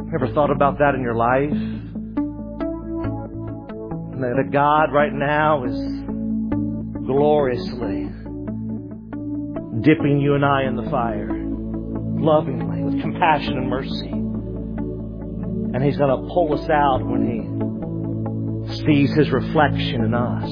Ever thought about that in your life? That God right now is gloriously dipping you and I in the fire, lovingly, with compassion and mercy. And He's going to pull us out when He sees His reflection in us.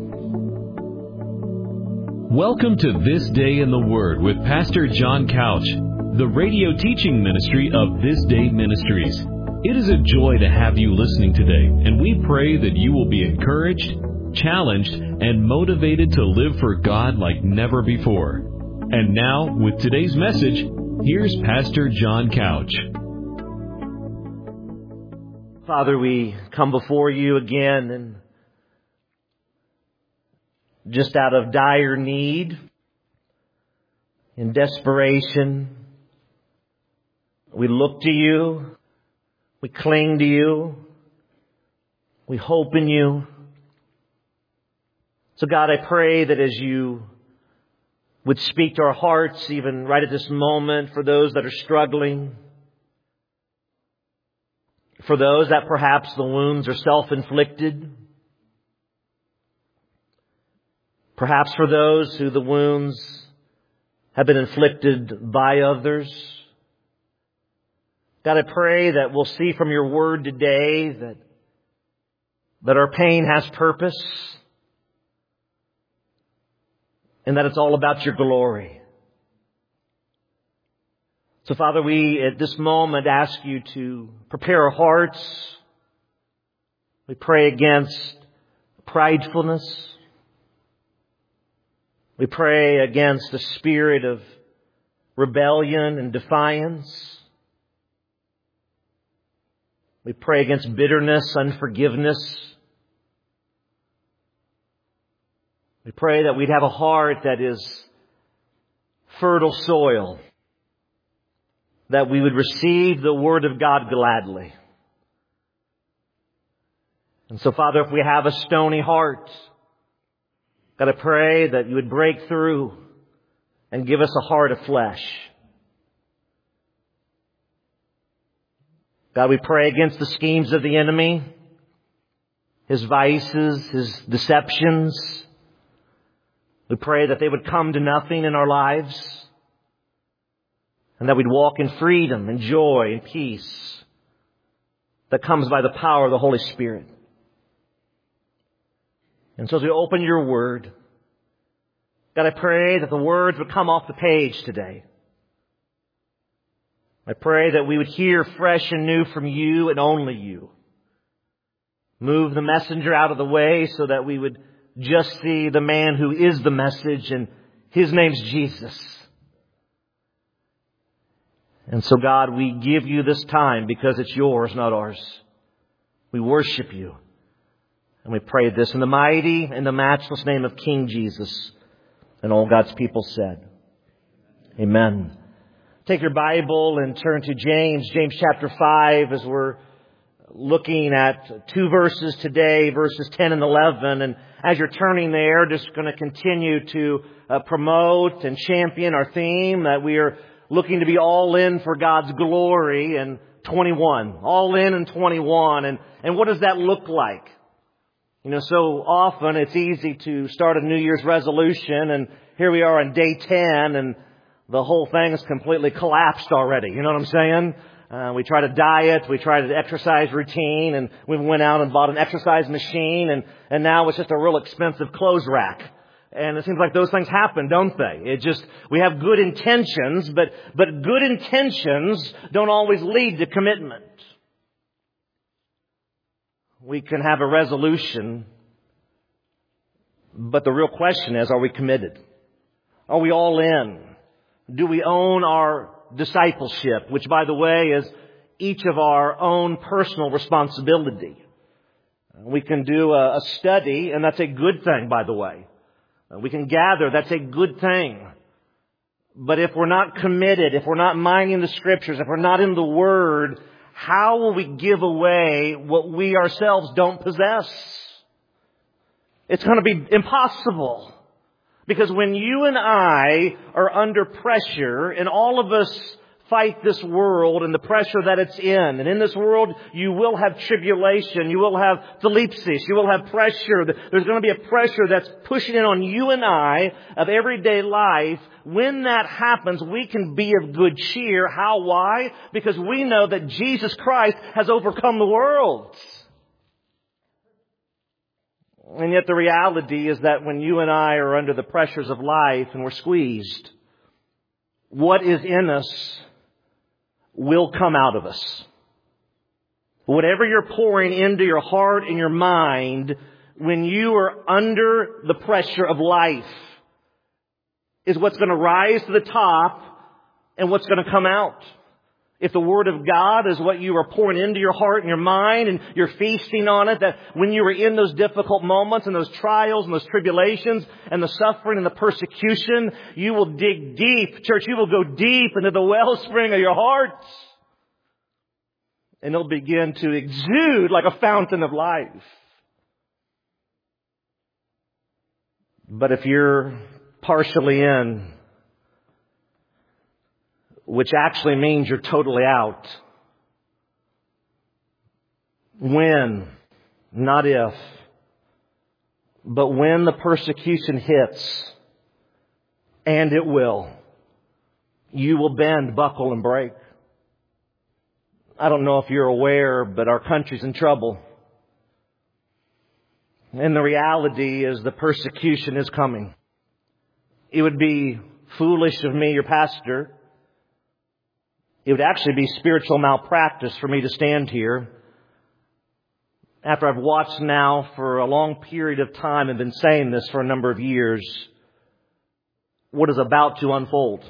Welcome to This Day in the Word with Pastor John Couch, the radio teaching ministry of This Day Ministries. It is a joy to have you listening today, and we pray that you will be encouraged, challenged, and motivated to live for God like never before. And now, with today's message, here's Pastor John Couch. Father, we come before you again and just out of dire need, in desperation, we look to you, we cling to you, we hope in you. So God, I pray that as you would speak to our hearts, even right at this moment, for those that are struggling, for those that perhaps the wounds are self-inflicted, perhaps for those who the wounds have been inflicted by others. God, I pray that we'll see from your word today that our pain has purpose and that it's all about your glory. So, Father, we at this moment ask you to prepare our hearts. We pray against pridefulness. We pray against the spirit of rebellion and defiance. We pray against bitterness, unforgiveness. We pray that we'd have a heart that is fertile soil, that we would receive the Word of God gladly. And so, Father, if we have a stony heart, God, I pray that you would break through and give us a heart of flesh. God, we pray against the schemes of the enemy, his vices, his deceptions. We pray that they would come to nothing in our lives and that we'd walk in freedom and joy and peace that comes by the power of the Holy Spirit. And so as we open your word, God, I pray that the words would come off the page today. I pray that we would hear fresh and new from you and only you. Move the messenger out of the way so that we would just see the man who is the message, and his name's Jesus. And so, God, we give you this time because it's yours, not ours. We worship you. And we pray this in the mighty and the matchless name of King Jesus. And all God's people said, amen. Take your Bible and turn to James chapter 5, as we're looking at two verses today, verses 10 and 11. And as you're turning there, just going to continue to promote and champion our theme that we are looking to be all in for God's glory in 21. All in 21. And what does that look like? You know, so often it's easy to start a New Year's resolution, and here we are on day 10, and the whole thing is completely collapsed already. You know what I'm saying? We try to diet, we try to exercise routine, and we went out and bought an exercise machine, and now it's just a real expensive clothes rack. And it seems like those things happen, don't they? We have good intentions, but good intentions don't always lead to commitment. We can have a resolution, but the real question is, are we committed? Are we all in? Do we own our discipleship, which, by the way, is each of our own personal responsibility? We can do a study, and that's a good thing, by the way. We can gather, that's a good thing. But if we're not committed, if we're not minding the Scriptures, if we're not in the Word, how will we give away what we ourselves don't possess? It's going to be impossible. Because when you and I are under pressure, and all of us fight this world and the pressure that it's in. And in this world, you will have tribulation. You will have thlipsis. You will have pressure. There's going to be a pressure that's pushing in on you and I of everyday life. When that happens, we can be of good cheer. How? Why? Because we know that Jesus Christ has overcome the world. And yet the reality is that when you and I are under the pressures of life and we're squeezed, what is in us will come out of us. Whatever you're pouring into your heart and your mind when you are under the pressure of life is what's going to rise to the top and what's going to come out. If the Word of God is what you are pouring into your heart and your mind and you're feasting on it, that when you are in those difficult moments and those trials and those tribulations and the suffering and the persecution, you will dig deep. Church, you will go deep into the wellspring of your hearts. And it'll begin to exude like a fountain of life. But if you're partially in, which actually means you're totally out. When, not if, but when the persecution hits, and it will, you will bend, buckle, and break. I don't know if you're aware, but our country's in trouble. And the reality is the persecution is coming. It would be foolish of me, your pastor. It would actually be spiritual malpractice for me to stand here after I've watched now for a long period of time and been saying this for a number of years, what is about to unfold.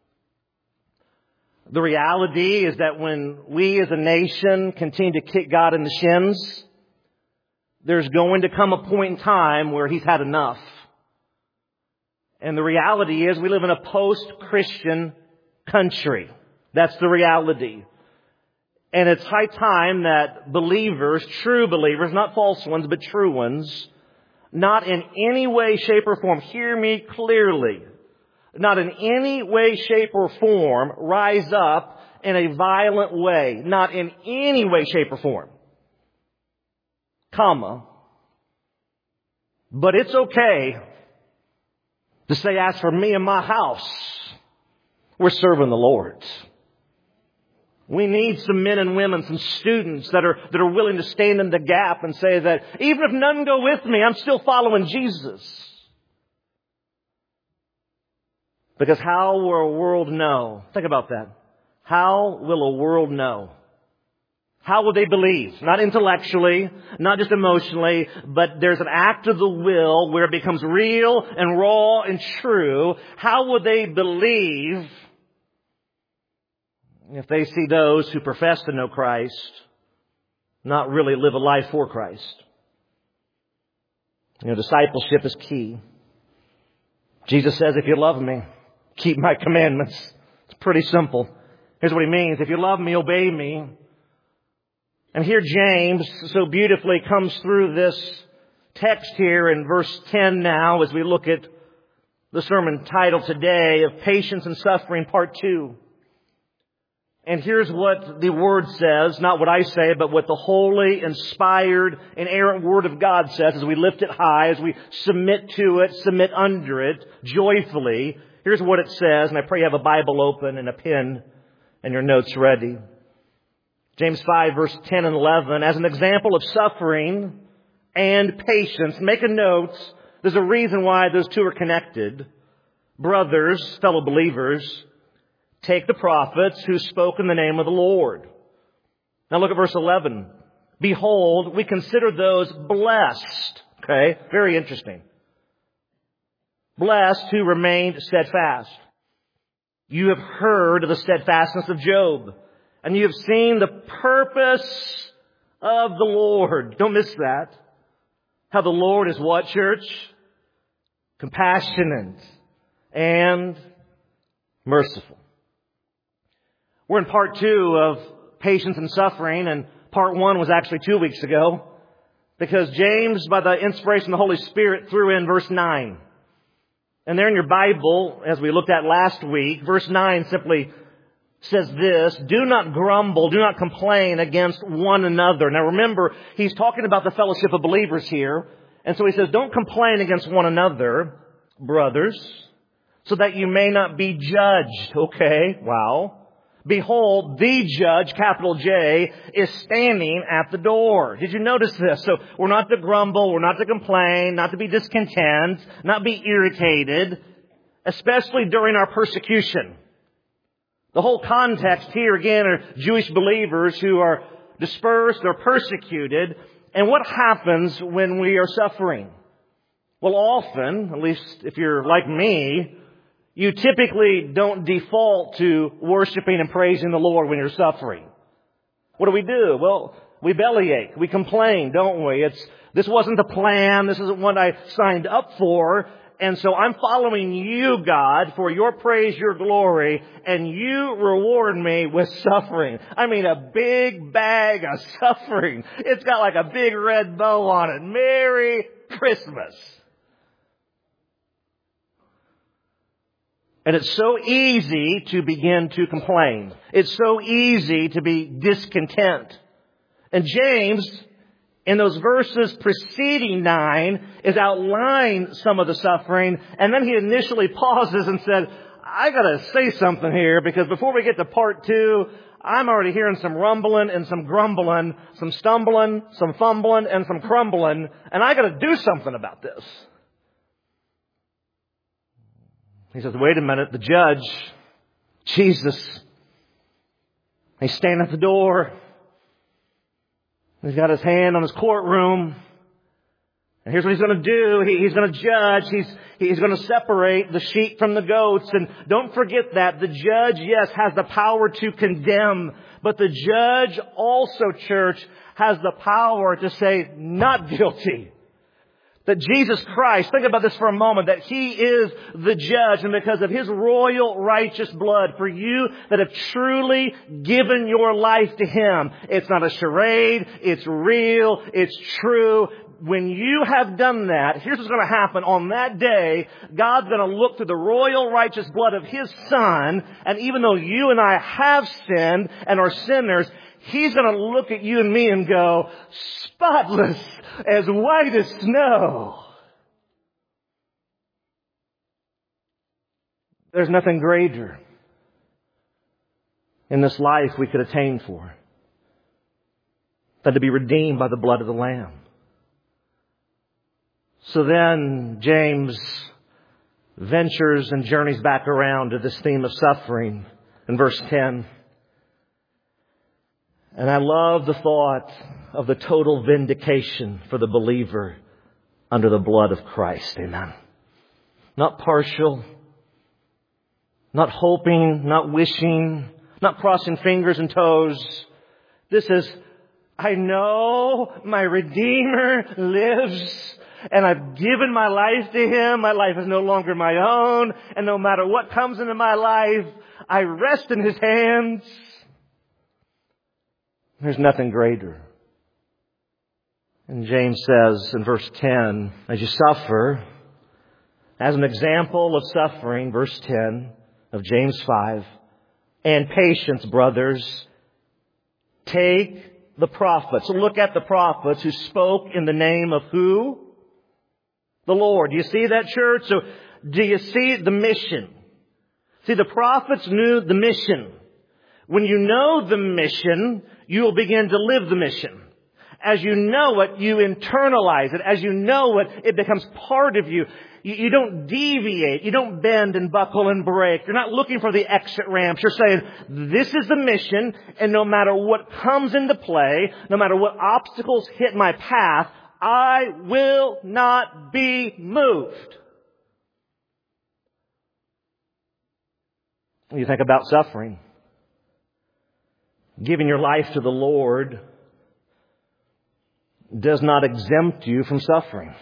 The reality is that when we as a nation continue to kick God in the shins, there's going to come a point in time where He's had enough. And the reality is we live in a post-Christian country. That's the reality. And it's high time that believers, true believers, not false ones, but true ones, not in any way, shape, or form, hear me clearly, not in any way, shape, or form rise up in a violent way. Not in any way, shape, or form. Comma. But it's okay to say, as for me and my house, we're serving the Lord. We need some men and women, some students that are willing to stand in the gap and say that even if none go with me, I'm still following Jesus. Because how will a world know? Think about that. How will a world know? How will they believe? Not intellectually, not just emotionally, but there's an act of the will where it becomes real and raw and true. How will they believe if they see those who profess to know Christ not really live a life for Christ? Discipleship is key. Jesus says, if you love me, keep my commandments. It's pretty simple. Here's what He means. If you love me, obey me. And here James so beautifully comes through this text here in verse 10 now as we look at the sermon title today of Patience and Suffering, Part 2. And here's what the Word says, not what I say, but what the holy, inspired, inerrant Word of God says as we lift it high, as we submit to it, submit under it, joyfully. Here's what it says, and I pray you have a Bible open and a pen and your notes ready. James 5, verse 10 and 11, as an example of suffering and patience, make a note, there's a reason why those two are connected. Brothers, fellow believers, take the prophets who spoke in the name of the Lord. Now look at verse 11. Behold, we consider those blessed. Okay, very interesting. Blessed who remained steadfast. You have heard of the steadfastness of Job, and you have seen the purpose of the Lord. Don't miss that. How the Lord is what, church? Compassionate and merciful. We're in part 2 of Patience and Suffering, and part 1 was actually 2 weeks ago, because James, by the inspiration of the Holy Spirit, threw in verse 9. And there in your Bible, as we looked at last week, verse 9 simply says this, do not grumble, do not complain against one another. Now remember, he's talking about the fellowship of believers here. And so he says, don't complain against one another, brothers, so that you may not be judged. Okay, wow. Behold, the judge, capital J, is standing at the door. Did you notice this? So we're not to grumble, we're not to complain, not to be discontent, not be irritated, especially during our persecution. The whole context here, again, are Jewish believers who are dispersed or persecuted. And what happens when we are suffering? Well, often, at least if you're like me, you typically don't default to worshiping and praising the Lord when you're suffering. What do? Well, we bellyache. We complain, don't we? This wasn't the plan. This isn't what I signed up for. And so I'm following you, God, for your praise, your glory, and you reward me with suffering. I mean, a big bag of suffering. It's got like a big red bow on it. Merry Christmas. And it's so easy to begin to complain. It's so easy to be discontent. And James, in those verses preceding 9, is outlining some of the suffering. And then he initially pauses and said, I got to say something here, because before we get to part 2, I'm already hearing some rumbling and some grumbling, some stumbling, some fumbling, and some crumbling. And I got to do something about this. He says, wait a minute, the judge, Jesus, he's standing at the door. He's got his hand on his courtroom. And here's what he's going to do. He's going to judge. He's going to separate the sheep from the goats. And don't forget that. The judge, yes, has the power to condemn. But the judge also, church, has the power to say, not guilty. That Jesus Christ, think about this for a moment, that He is the judge, and because of His royal righteous blood, for you that have truly given your life to Him, it's not a charade, it's real, it's true. When you have done that, here's what's going to happen. On that day, God's going to look through the royal righteous blood of His Son, and even though you and I have sinned and are sinners, He's going to look at you and me and go, spotless, as white as snow. There's nothing greater in this life we could attain for than to be redeemed by the blood of the Lamb. So then James ventures and journeys back around to this theme of suffering in verse 10. And I love the thought of the total vindication for the believer under the blood of Christ. Amen. Not partial, not hoping, not wishing, not crossing fingers and toes. This is, I know my Redeemer lives, and I've given my life to Him. My life is no longer my own, and no matter what comes into my life, I rest in His hands. There's nothing greater. And James says in verse 10, as you suffer, as an example of suffering, verse 10 of James 5, and patience, brothers, take the prophets. So look at the prophets who spoke in the name of who? The Lord. Do you see that, church? So do you see the mission? See, the prophets knew the mission. When you know the mission, you will begin to live the mission. As you know it, you internalize it. As you know it, it becomes part of you. You don't deviate. You don't bend and buckle and break. You're not looking for the exit ramps. You're saying, this is the mission, and no matter what comes into play, no matter what obstacles hit my path, I will not be moved. When you think about suffering, giving your life to the Lord does not exempt you from suffering.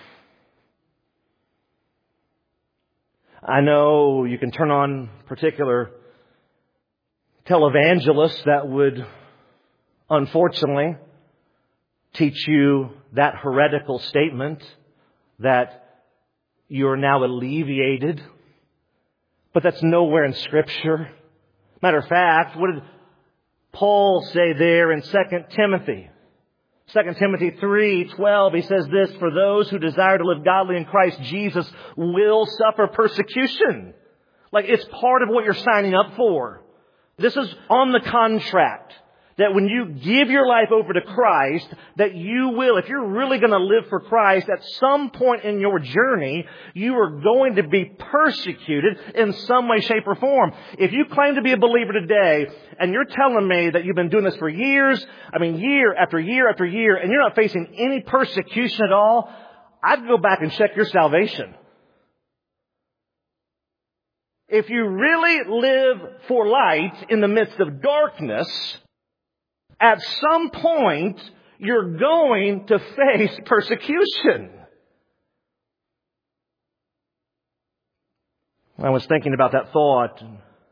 I know you can turn on particular televangelists that would, unfortunately, teach you that heretical statement that you are now alleviated. But that's nowhere in Scripture. Matter of fact, what did Paul say there in 2 Timothy? 2 Timothy 3:12, he says this, "For those who desire to live godly in Christ Jesus will suffer persecution." Like, it's part of what you're signing up for. This is on the contract. That when you give your life over to Christ, that you will, if you're really going to live for Christ, at some point in your journey, you are going to be persecuted in some way, shape, or form. If you claim to be a believer today, and you're telling me that you've been doing this for years, year after year after year, and you're not facing any persecution at all, I'd go back and check your salvation. If you really live for light in the midst of darkness, at some point, you're going to face persecution. I was thinking about that thought.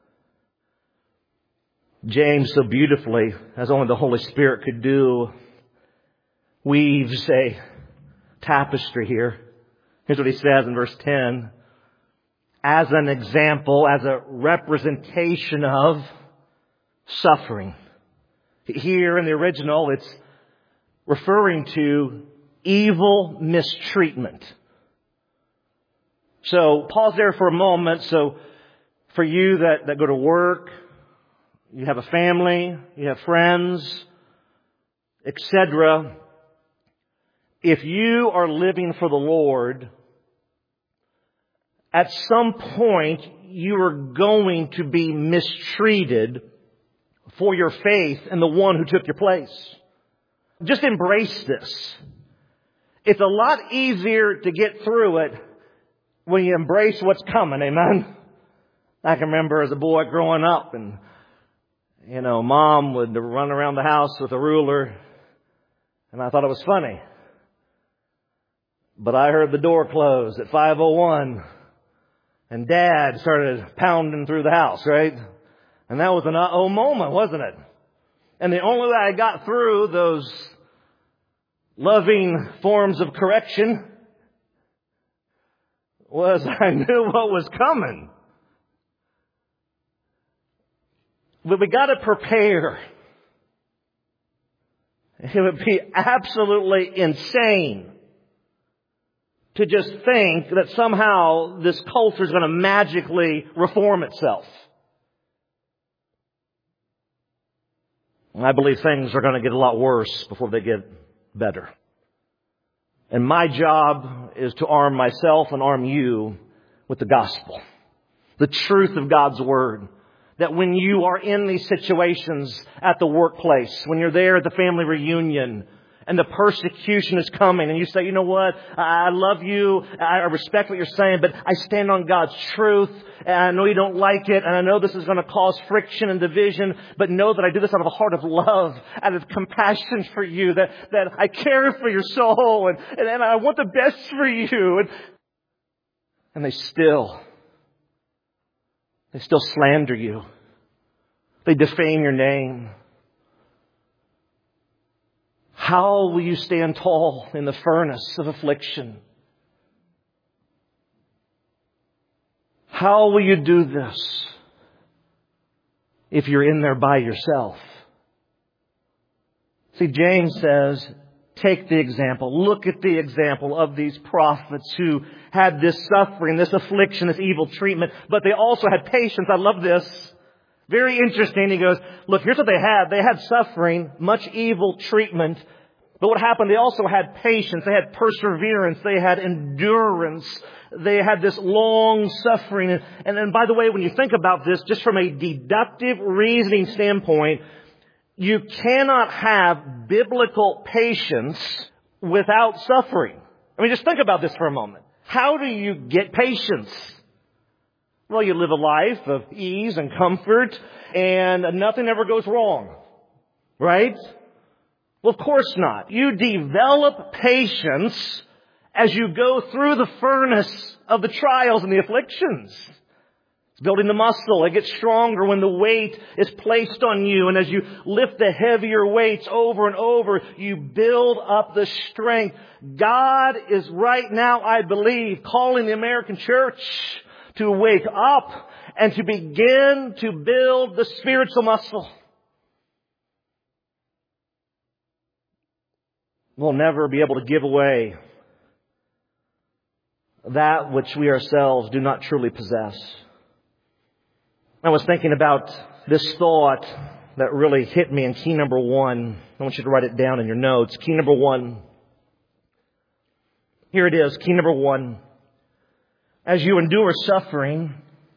James so beautifully, as only the Holy Spirit could do, weaves a tapestry here. Here's what he says in verse 10. As an example, as a representation of suffering. Here in the original, it's referring to evil mistreatment. So pause there for a moment. So for you that go to work, you have a family, you have friends, etc. If you are living for the Lord, at some point you are going to be mistreated for your faith in the one who took your place. Just embrace this. It's a lot easier to get through it when you embrace what's coming, amen? I can remember as a boy growing up and, Mom would run around the house with a ruler and I thought it was funny. But I heard the door close at 5:01 and Dad started pounding through the house, right? And that was an uh-oh moment, wasn't it? And the only way I got through those loving forms of correction was I knew what was coming. But we got to prepare. It would be absolutely insane to just think that somehow this culture is going to magically reform itself. I believe things are going to get a lot worse before they get better. And my job is to arm myself and arm you with the gospel. The truth of God's Word. That when you are in these situations at the workplace, when you're there at the family reunion, and the persecution is coming, and you say, you know what, I love you, I respect what you're saying, but I stand on God's truth, and I know you don't like it, and I know this is going to cause friction and division, but know that I do this out of a heart of love, out of compassion for you, that I care for your soul, and I want the best for you. And they still slander you. They defame your name. How will you stand tall in the furnace of affliction? How will you do this if you're in there by yourself? See, James says, take the example. Look at the example of these prophets who had this suffering, this affliction, this evil treatment, but they also had patience. I love this. Very interesting. He goes, look, here's what they had. They had suffering, much evil treatment. But what happened, they also had patience. They had perseverance. They had endurance. They had this long suffering. And then, by the way, when you think about this, just from a deductive reasoning standpoint, you cannot have biblical patience without suffering. Just think about this for a moment. How do you get patience? Well, you live a life of ease and comfort, and nothing ever goes wrong. Right? Well, of course not. You develop patience as you go through the furnace of the trials and the afflictions. It's building the muscle. It gets stronger when the weight is placed on you. And as you lift the heavier weights over and over, you build up the strength. God is right now, I believe, calling the American church to wake up and to begin to build the spiritual muscle. We'll never be able to give away that which we ourselves do not truly possess. I was thinking about this thought that really hit me in key number 1. I want you to write it down in your notes. Key number 1. Here it is. Key number 1. As you endure suffering,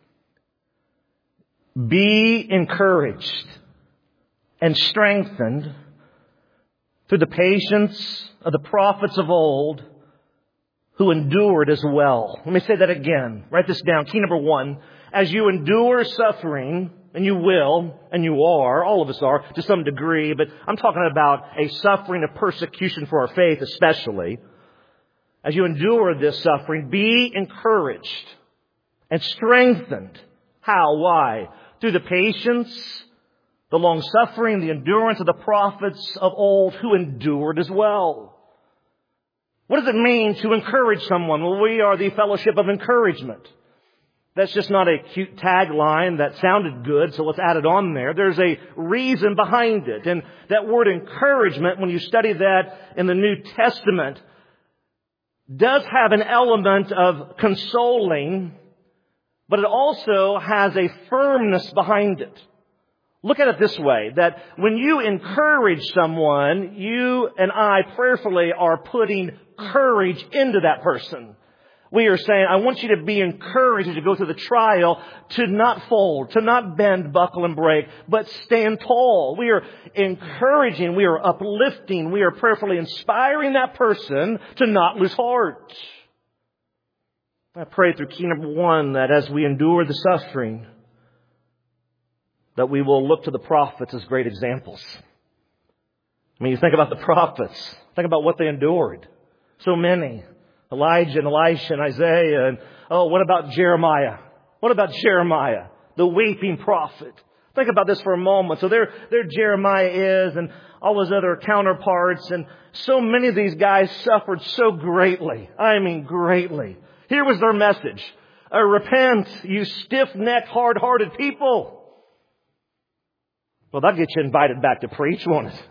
be encouraged and strengthened through the patience of the prophets of old who endured as well. Let me say that again. Write this down. Key number 1. As you endure suffering, and you will, and you are, all of us are, to some degree, but I'm talking about a suffering of persecution for our faith especially. As you endure this suffering, be encouraged and strengthened. How? Why? Through the patience, the long-suffering, the endurance of the prophets of old who endured as well. What does it mean to encourage someone? Well, we are the fellowship of encouragement. That's just not a cute tagline that sounded good, so let's add it on there. There's a reason behind it. And that word encouragement, when you study that in the New Testament, does have an element of consoling, but it also has a firmness behind it. Look at it this way, that when you encourage someone, you and I prayerfully are putting courage into that person. We are saying, I want you to be encouraged as you go through the trial to not fold, to not bend, buckle, and break, but stand tall. We are encouraging, we are uplifting, we are prayerfully inspiring that person to not lose heart. I pray through key number 1 that as we endure the suffering, that we will look to the prophets as great examples. I mean, you think about the prophets. Think about what they endured. So many. Elijah and Elisha and Isaiah and, what about Jeremiah? What about Jeremiah, the weeping prophet? Think about this for a moment. So there Jeremiah is and all his other counterparts, and so many of these guys suffered so greatly. I mean, greatly. Here was their message. Repent, you stiff-necked, hard-hearted people. Well, that'll get you invited back to preach, won't it?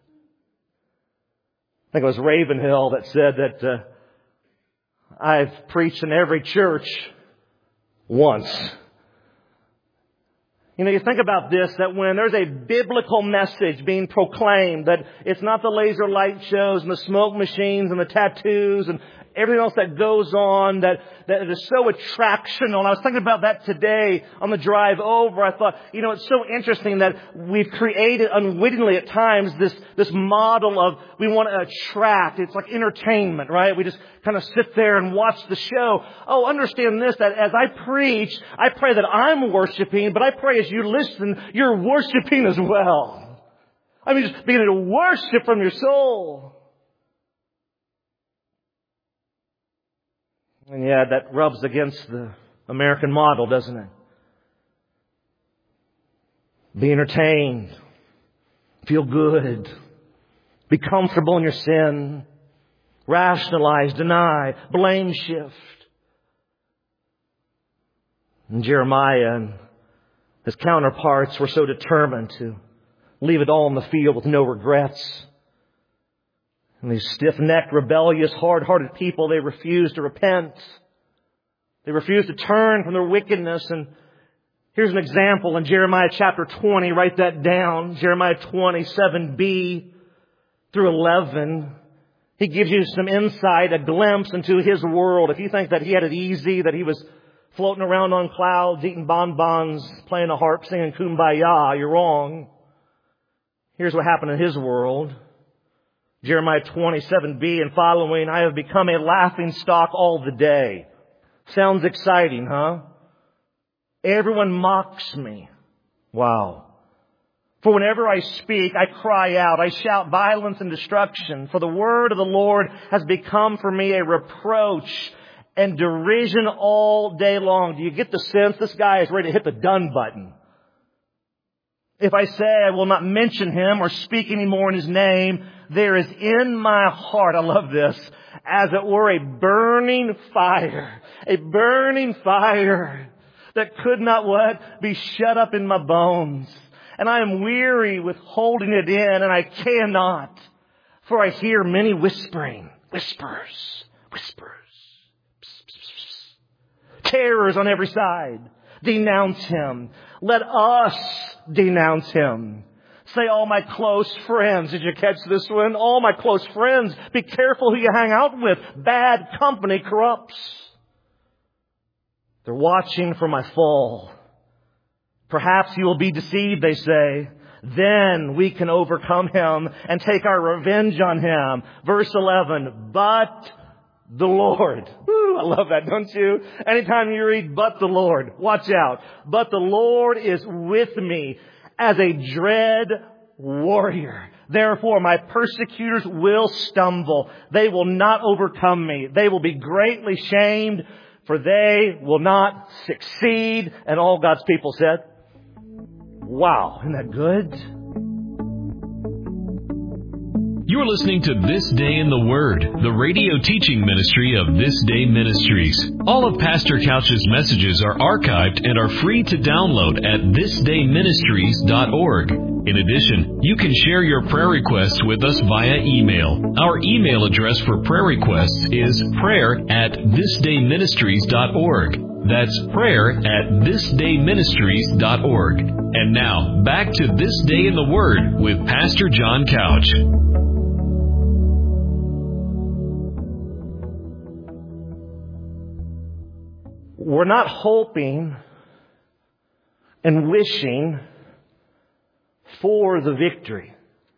I think it was Ravenhill that said that I've preached in every church once. You know, you think about this, that when there's a biblical message being proclaimed, that it's not the laser light shows and the smoke machines and the tattoos and everything else that goes on that is so attractional. And I was thinking about that today on the drive over. I thought, it's so interesting that we've created unwittingly at times this model of we want to attract. It's like entertainment, right? We just kind of sit there and watch the show. Oh, understand this, that as I preach, I pray that I'm worshiping, but I pray as you listen, you're worshiping as well. I mean, just beginning to worship from your soul. And yeah, that rubs against the American model, doesn't it? Be entertained. Feel good. Be comfortable in your sin. Rationalize, deny, blame shift. And Jeremiah and his counterparts were so determined to leave it all in the field with no regrets. And these stiff-necked, rebellious, hard-hearted people, they refused to repent. They refused to turn from their wickedness. And here's an example in Jeremiah chapter 20. Write that down. Jeremiah 27b through 11. He gives you some insight, a glimpse into his world. If you think that he had it easy, that he was floating around on clouds, eating bonbons, playing a harp, singing Kumbaya, you're wrong. Here's what happened in his world. Jeremiah 27b and following, I have become a laughing stock all the day. Sounds exciting, huh? Everyone mocks me. Wow. For whenever I speak, I cry out, I shout violence and destruction. For the word of the Lord has become for me a reproach and derision all day long. Do you get the sense this guy is ready to hit the done button? If I say I will not mention him or speak anymore in his name, there is in my heart, I love this, as it were a burning fire that could not what? Be shut up in my bones. And I am weary with holding it in, and I cannot. For I hear many whispers. Terrors on every side. Denounce him. Let us denounce him. Say, all my close friends. Did you catch this one? All my close friends. Be careful who you hang out with. Bad company corrupts. They're watching for my fall. Perhaps you will be deceived, they say. Then we can overcome him and take our revenge on him. Verse 11, but the Lord. Woo, I love that, don't you? Anytime you read, but the Lord, watch out. But the Lord is with me as a dread warrior. Therefore, my persecutors will stumble. They will not overcome me. They will be greatly shamed, for they will not succeed. And all God's people said, wow, isn't that good? You're listening to This Day in the Word, the radio teaching ministry of This Day Ministries. All of Pastor Couch's messages are archived and are free to download at thisdayministries.org. In addition, you can share your prayer requests with us via email. Our email address for prayer requests is prayer@thisdayministries.org. That's prayer@thisdayministries.org. And now, back to This Day in the Word with Pastor John Couch. We're not hoping and wishing for the victory.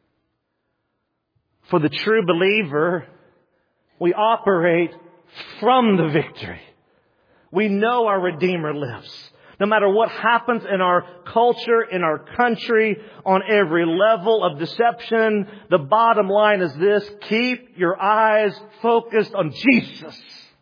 For the true believer, we operate from the victory. We know our Redeemer lives. No matter what happens in our culture, in our country, on every level of deception, the bottom line is this: keep your eyes focused on Jesus.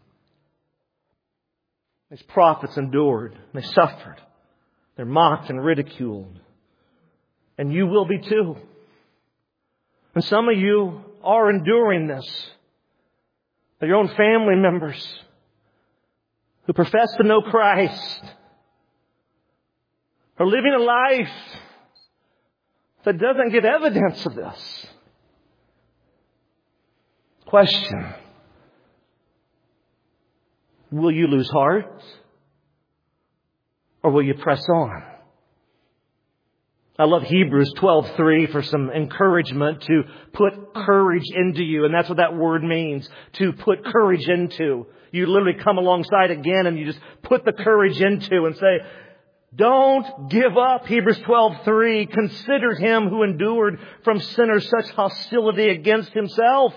These prophets endured. They suffered. They're mocked and ridiculed. And you will be too. And some of you are enduring this. They're your own family members who profess to know Christ are living a life that doesn't give evidence of this. Question: will you lose heart? Or will you press on? I love Hebrews 12:3 for some encouragement to put courage into you. And that's what that word means, to put courage into. You literally come alongside again and you just put the courage into and say, don't give up. Hebrews 12:3, consider him who endured from sinners such hostility against himself,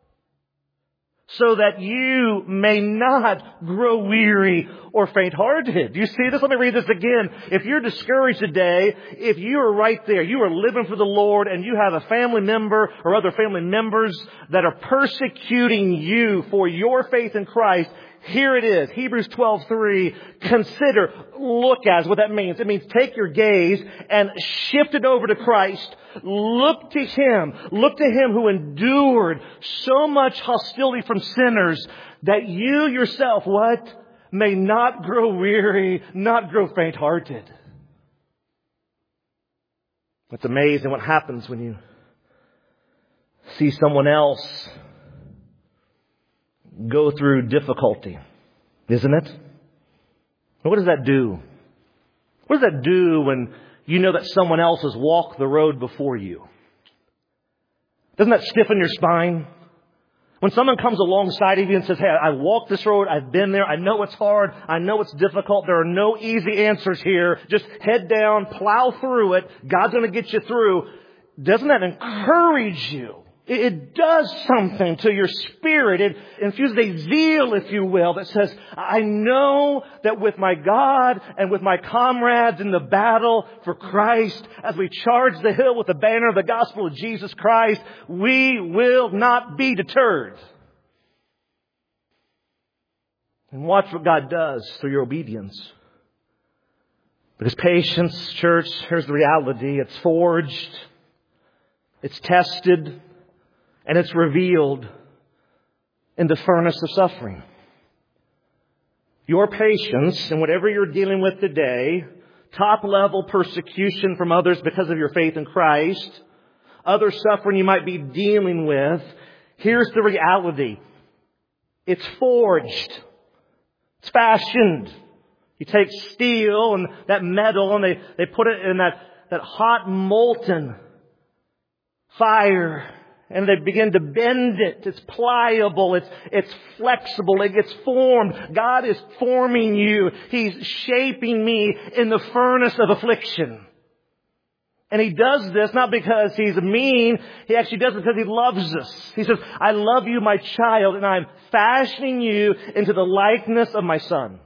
so that you may not grow weary or faint-hearted. Do you see this? Let me read this again. If you're discouraged today, if you are right there, you are living for the Lord, and you have a family member or other family members that are persecuting you for your faith in Christ, here it is. Hebrews 12:3. Consider, look at, what that means. It means take your gaze and shift it over to Christ. Look to Him. Look to Him who endured so much hostility from sinners that you yourself, what? May not grow weary, not grow faint-hearted. It's amazing what happens when you see someone else go through difficulty, isn't it? And what does that do? What does that do when you know that someone else has walked the road before you? Doesn't that stiffen your spine? When someone comes alongside of you and says, hey, I walked this road, I've been there, I know it's hard, I know it's difficult, there are no easy answers here, just head down, plow through it, God's going to get you through. Doesn't that encourage you? It does something to your spirit. It infuses a zeal, if you will, that says, I know that with my God and with my comrades in the battle for Christ, as we charge the hill with the banner of the gospel of Jesus Christ, we will not be deterred. And watch what God does through your obedience. Because patience, church, here's the reality. It's forged. It's tested. And it's revealed in the furnace of suffering. your patience in whatever you're dealing with today, top-level persecution from others because of your faith in Christ, other suffering you might be dealing with, here's the reality. It's forged. It's fashioned. You take steel and that metal and they put it in that hot molten fire and they begin to bend it. It's pliable. It's flexible. It gets formed. God is forming you. He's shaping me in the furnace of affliction. And He does this not because He's mean. He actually does it because He loves us. He says, I love you, my child, and I'm fashioning you into the likeness of my Son.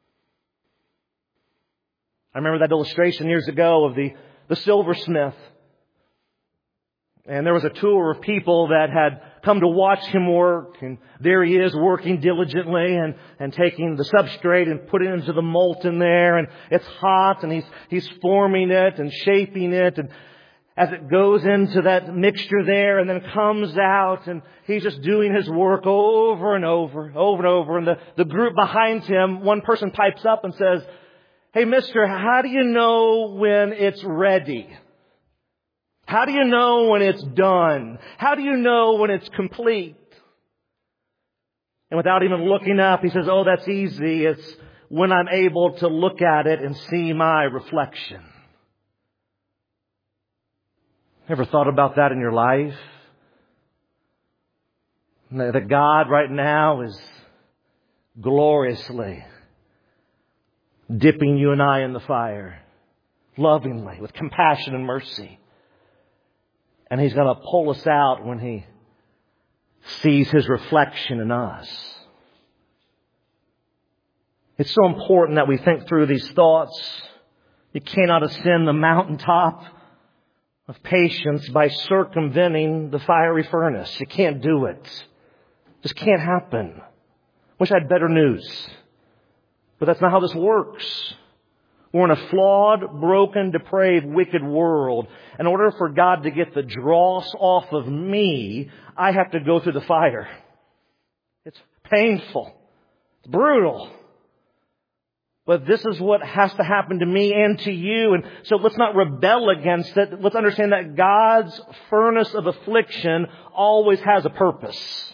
I remember that illustration years ago of the silversmith. And there was a tour of people that had come to watch him work. And there he is working diligently and taking the substrate and putting it into the molten there. And it's hot and he's forming it and shaping it. And as it goes into that mixture there and then comes out and he's just doing his work over and over. And the group behind him, one person pipes up and says, hey, mister, how do you know when it's ready? How do you know when it's done? How do you know when it's complete? And without even looking up, he says, oh, that's easy. It's when I'm able to look at it and see my reflection. Ever thought about that in your life? That God right now is gloriously dipping you and I in the fire, lovingly, with compassion and mercy. And He's going to pull us out when He sees His reflection in us. It's so important that we think through these thoughts. You cannot ascend the mountaintop of patience by circumventing the fiery furnace. You can't do it. It just can't happen. Wish I had better news. But that's not how this works. We're in a flawed, broken, depraved, wicked world. In order for God to get the dross off of me, I have to go through the fire. It's painful. It's brutal. But this is what has to happen to me and to you. And so let's not rebel against it. Let's understand that God's furnace of affliction always has a purpose.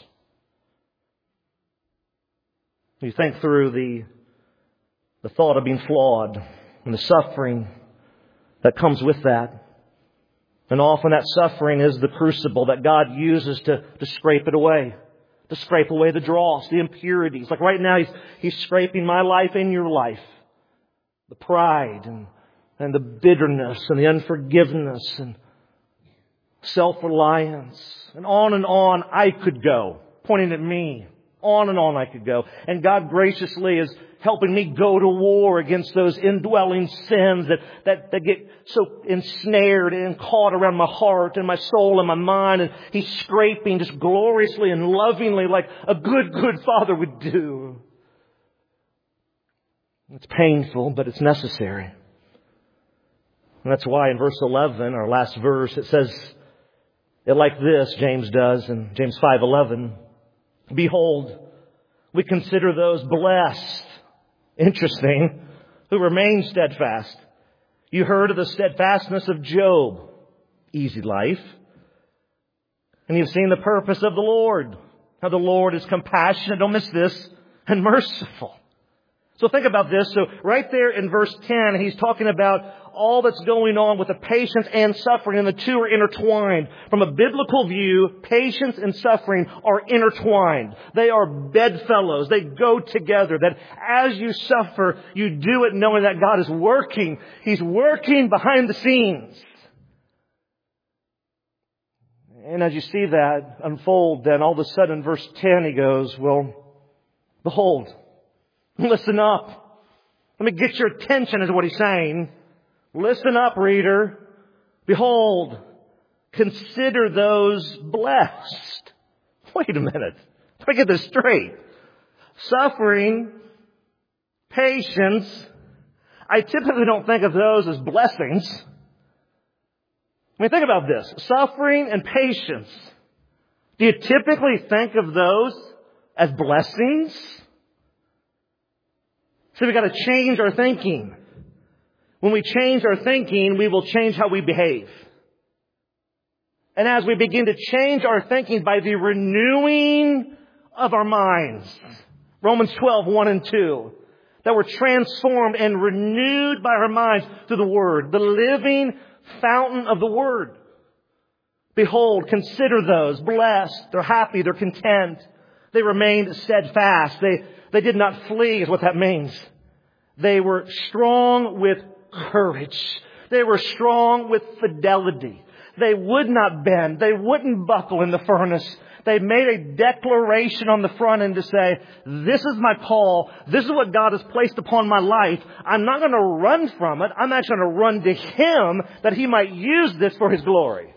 You think through the thought of being flawed and the suffering that comes with that. And often that suffering is the crucible that God uses to scrape it away. To scrape away the dross, the impurities. Like right now, He's scraping my life and your life. The pride and the bitterness and the unforgiveness and self-reliance. And on I could go. Pointing at me. On and on I could go. And God graciously is helping me go to war against those indwelling sins that get so ensnared and caught around my heart and my soul and my mind. And He's scraping just gloriously and lovingly like a good Father would do. It's painful, but it's necessary. And that's why in verse 11, our last verse, it says it like this, James does in James 5:11. Behold, we consider those blessed, interesting, who remain steadfast. You heard of the steadfastness of Job. Easy life. And you've seen the purpose of the Lord. How the Lord is compassionate, don't miss this, and merciful. So think about this. So right there in verse 10, he's talking about all that's going on with the patience and suffering, and the two are intertwined. From a biblical view, patience and suffering are intertwined. They are bedfellows. They go together. That as you suffer, you do it knowing that God is working. He's working behind the scenes. And as you see that unfold, then all of a sudden, verse 10, he goes, well, behold, listen up. Let me get your attention is what he's saying. Listen up, reader. Behold, consider those blessed. Wait a minute. Let me get this straight. Suffering, patience, I typically don't think of those as blessings. I mean, think about this. Suffering and patience. Do you typically think of those as blessings? So we've got to change our thinking. When we change our thinking, we will change how we behave. And as we begin to change our thinking by the renewing of our minds, Romans 12, 1 and 2, that we're transformed and renewed by our minds through the Word, the living fountain of the Word. Behold, consider those blessed, they're happy, they're content. They remained steadfast. They did not flee, is what that means. They were strong with courage. They were strong with fidelity. They would not bend. They wouldn't buckle in the furnace. They made a declaration on the front end to say, this is my call. This is what God has placed upon my life. I'm not going to run from it. I'm actually going to run to Him that He might use this for His glory.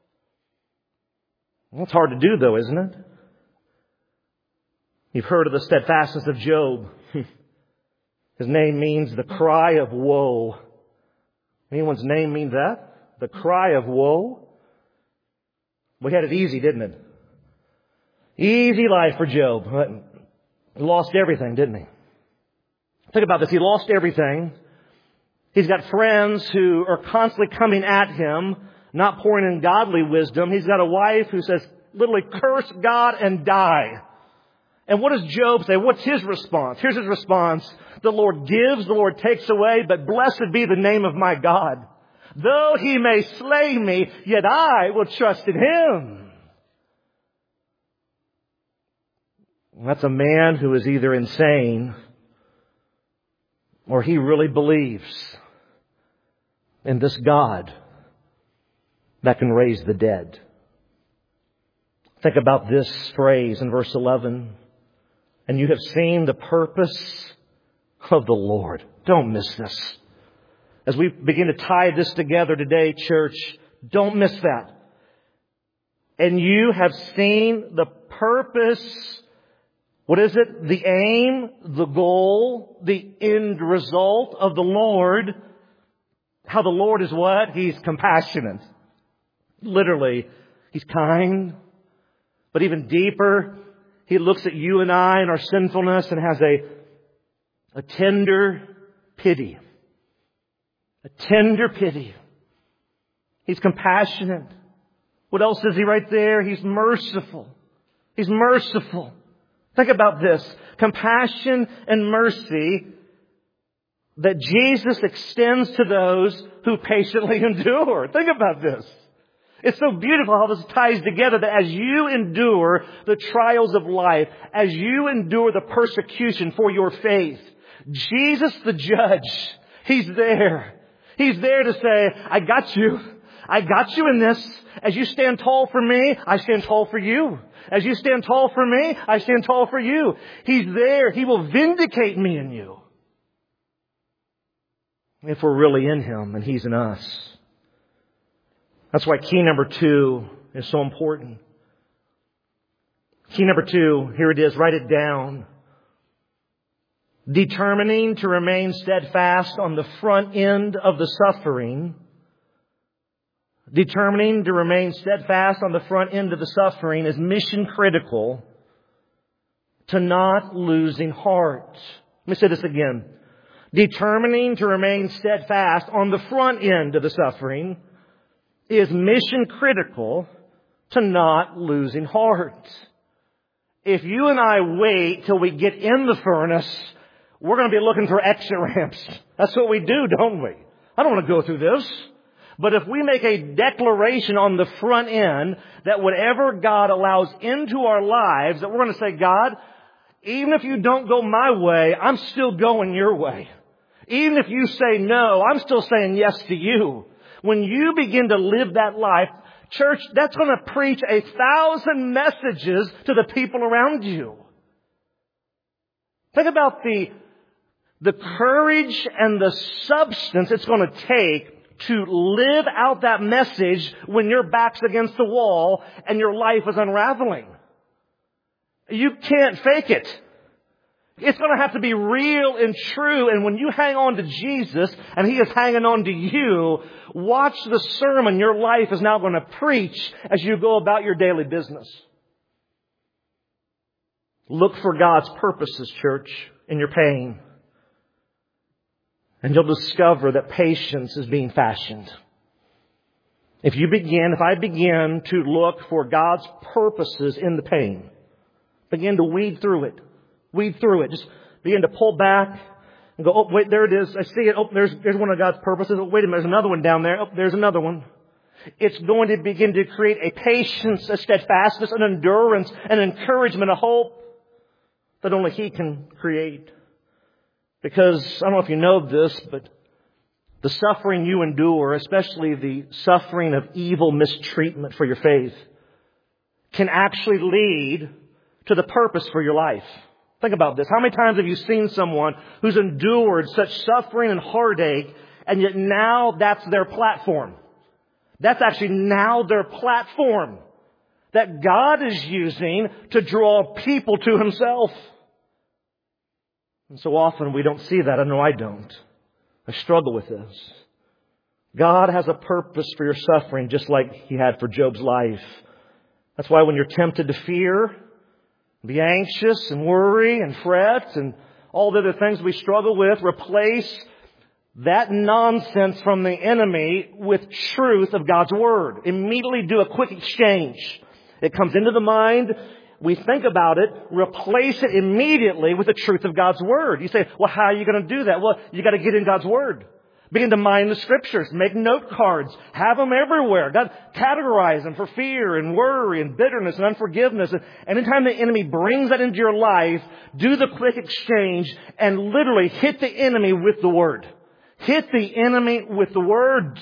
Well, it's hard to do, though, isn't it? You've heard of the steadfastness of Job. His name means the cry of woe. Anyone's name mean that? The cry of woe? We had it easy, didn't it? Easy life for Job. He lost everything, didn't he? Think about this. He lost everything. He's got friends who are constantly coming at him, not pouring in godly wisdom. He's got a wife who says, literally, curse God and die. And what does Job say? What's his response? Here's his response. The Lord gives, the Lord takes away, but blessed be the name of my God. Though He may slay me, yet I will trust in Him. That's a man who is either insane or he really believes in this God that can raise the dead. Think about this phrase in verse 11. And you have seen the purpose of the Lord. Don't miss this. As we begin to tie this together today, church, don't miss that. And you have seen the purpose. What is it? The aim, the goal, the end result of the Lord. How the Lord is what? He's compassionate. Literally, He's kind. But even deeper, He looks at you and I and our sinfulness and has a tender pity. A tender pity. He's compassionate. What else is He right there? He's merciful. He's merciful. Think about this. Compassion and mercy that Jesus extends to those who patiently endure. Think about this. It's so beautiful how this ties together that as you endure the trials of life, as you endure the persecution for your faith, Jesus the judge, He's there. He's there to say, I got you. I got you in this. As you stand tall for me, I stand tall for you. As you stand tall for me, I stand tall for you. He's there. He will vindicate me and you. If we're really in Him and He's in us. That's why key number 2 is so important. Key number 2, here it is, write it down. Determining to remain steadfast on the front end of the suffering. Determining to remain steadfast on the front end of the suffering is mission critical to not losing heart. Let me say this again. Determining to remain steadfast on the front end of the suffering is mission critical to not losing heart. If you and I wait till we get in the furnace, we're going to be looking for exit ramps. That's what we do, don't we? I don't want to go through this. But if we make a declaration on the front end that whatever God allows into our lives, that we're going to say, God, even if you don't go my way, I'm still going your way. Even if you say no, I'm still saying yes to you. When you begin to live that life, church, that's going to preach 1,000 messages to the people around you. Think about the courage and the substance it's going to take to live out that message when your back's against the wall and your life is unraveling. You can't fake it. It's going to have to be real and true. And when you hang on to Jesus and He is hanging on to you, watch the sermon your life is now going to preach as you go about your daily business. Look for God's purposes, church, in your pain. And you'll discover that patience is being fashioned. If I begin to look for God's purposes in the pain, begin to weed through it, just begin to pull back and go, oh, wait, there it is. I see it. Oh, there's one of God's purposes. Oh, wait a minute, there's another one down there. Oh, there's another one. It's going to begin to create a patience, a steadfastness, an endurance, an encouragement, a hope that only He can create. Because, I don't know if you know this, but the suffering you endure, especially the suffering of evil mistreatment for your faith, can actually lead to the purpose for your life. Think about this. How many times have you seen someone who's endured such suffering and heartache, and yet now that's their platform? That's actually now their platform that God is using to draw people to Himself. And so often we don't see that. I know I don't. I struggle with this. God has a purpose for your suffering just like He had for Job's life. That's why when you're tempted to fear, be anxious and worry and fret and all the other things we struggle with, replace that nonsense from the enemy with truth of God's Word. Immediately do a quick exchange. It comes into the mind. We think about it, replace it immediately with the truth of God's Word. You say, well, how are you going to do that? Well, you got to get in God's Word. Begin to mine the Scriptures. Make note cards. Have them everywhere. God, categorize them for fear and worry and bitterness and unforgiveness. And anytime the enemy brings that into your life, do the quick exchange and literally hit the enemy with the Word. Hit the enemy with the Word.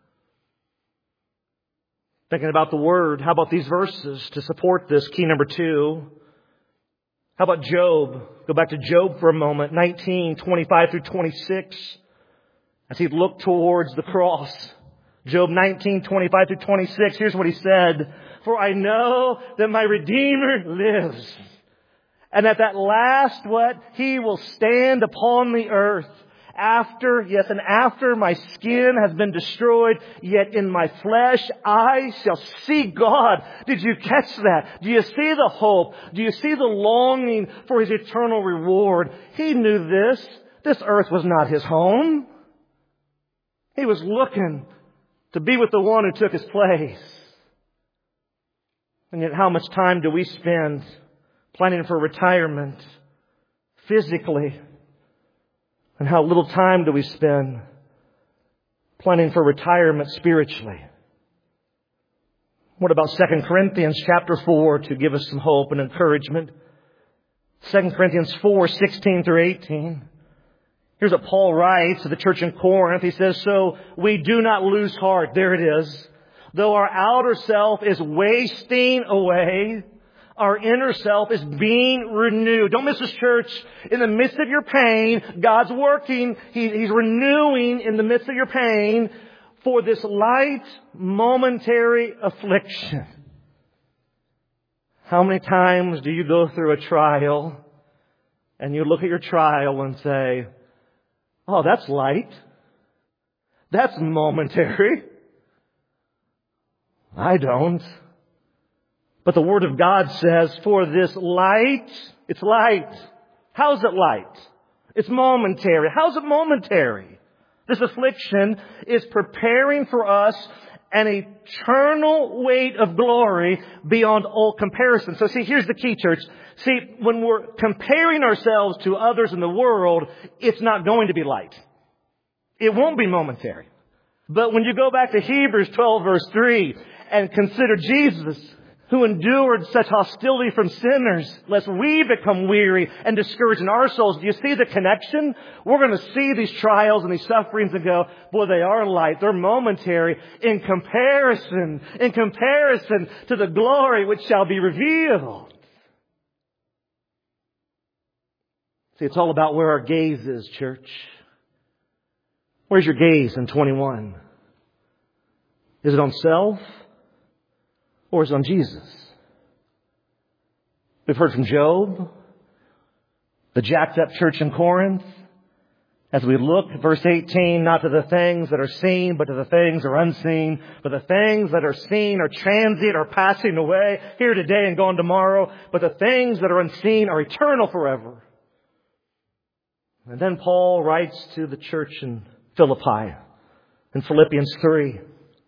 Thinking about the Word, how about these verses to support this? Key number 2. How about Job? Go back to Job for a moment. 19:25 through 26. As he looked towards the cross. Job 19:25 through 26. Here's what he said. For I know that my Redeemer lives. And at that last what? He will stand upon the earth. After my skin has been destroyed, yet in my flesh I shall see God. Did you catch that? Do you see the hope? Do you see the longing for His eternal reward? He knew this. This earth was not His home. He was looking to be with the one who took His place. And yet how much time do we spend planning for retirement physically? And how little time do we spend planning for retirement spiritually? What about 2 Corinthians chapter 4 to give us some hope and encouragement? 2 Corinthians 4:16 through 18. Here's what Paul writes to the church in Corinth. He says, so we do not lose heart. There it is. Though our outer self is wasting away, our inner self is being renewed. Don't miss this, church. In the midst of your pain, God's working. He's renewing in the midst of your pain for this light, momentary affliction. How many times do you go through a trial and you look at your trial and say, oh, that's light. That's momentary. I don't. But the Word of God says, for this light, it's light. How's it light? It's momentary. How's it momentary? This affliction is preparing for us an eternal weight of glory beyond all comparison. So see, here's the key, church. See, when we're comparing ourselves to others in the world, it's not going to be light. It won't be momentary. But when you go back to Hebrews 12 verse 3 and consider Jesus, who endured such hostility from sinners, lest we become weary and discouraged in our souls. Do you see the connection? We're going to see these trials and these sufferings and go, boy, they are light. They're momentary in comparison to the glory which shall be revealed. See, it's all about where our gaze is, church. Where's your gaze in 21? Is it on self? Or is it on Jesus? We've heard from Job, the jacked up church in Corinth. As we look, verse 18, not to the things that are seen, but to the things that are unseen. For the things that are seen are transient, are passing away, here today and gone tomorrow. But the things that are unseen are eternal forever. And then Paul writes to the church in Philippi in Philippians 3.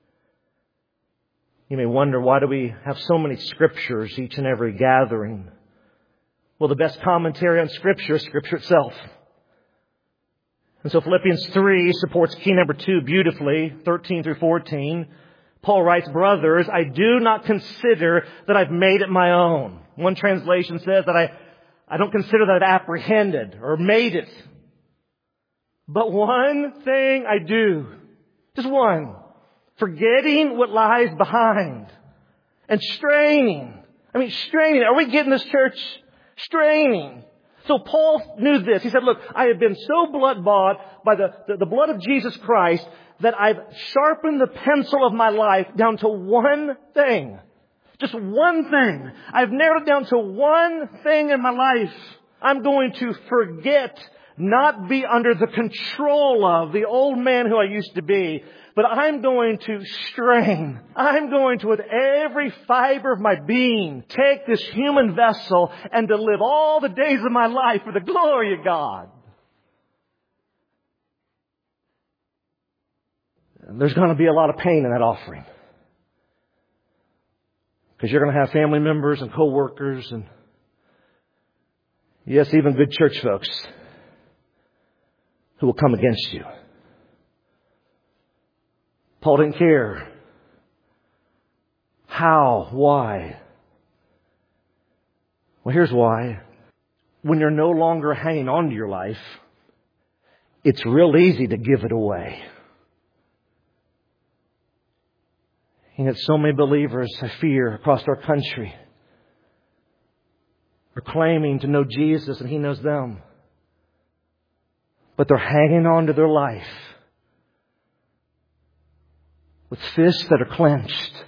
You may wonder, why do we have so many scriptures each and every gathering? Well, the best commentary on Scripture is Scripture itself. And so Philippians 3 supports key number 2 beautifully, 13 through 14. Paul writes, brothers, I do not consider that I've made it my own. One translation says that I don't consider that I've apprehended or made it. But one thing I do, just one, forgetting what lies behind and straining. Are we getting this, church? Straining. So Paul knew this. He said, look, I have been so blood-bought by the blood of Jesus Christ that I've sharpened the pencil of my life down to one thing. Just one thing. I've narrowed it down to one thing in my life. I'm going to forget, not be under the control of the old man who I used to be, but I'm going to strain. I'm going to, with every fiber of my being, take this human vessel and to live all the days of my life for the glory of God. And there's going to be a lot of pain in that offering. Because you're going to have family members and co-workers and, yes, even good church folks who will come against you. Paul didn't care. How? Why? Well, here's why. When you're no longer hanging on to your life, it's real easy to give it away. And yet so many believers, I fear, across our country are claiming to know Jesus and He knows them. But they're hanging on to their life with fists that are clenched.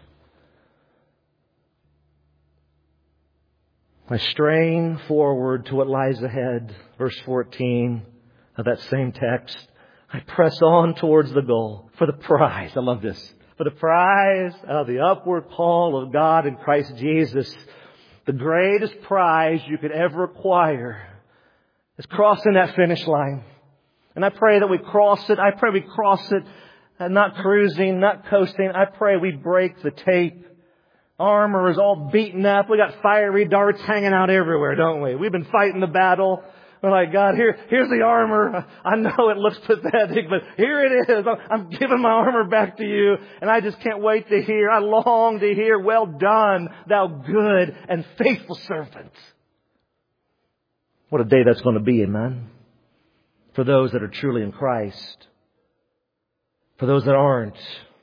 I strain forward to what lies ahead. Verse 14 of that same text. I press on towards the goal for the prize. I love this. For the prize of the upward call of God in Christ Jesus. The greatest prize you could ever acquire is crossing that finish line. And I pray that we cross it. I pray we cross it. And not cruising, not coasting. I pray we break the tape. Armor is all beaten up. We got fiery darts hanging out everywhere, don't we? We've been fighting the battle. We're like, God, here's the armor. I know it looks pathetic, but here it is. I'm giving my armor back to you. And I just can't wait to hear. I long to hear, well done, thou good and faithful servant. What a day that's going to be, amen? For those that are truly in Christ. For those that aren't,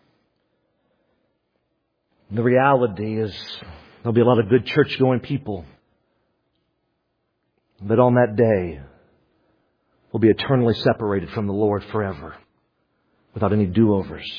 the reality is there'll be a lot of good church-going people. But on that day, we'll be eternally separated from the Lord forever, without any do-overs.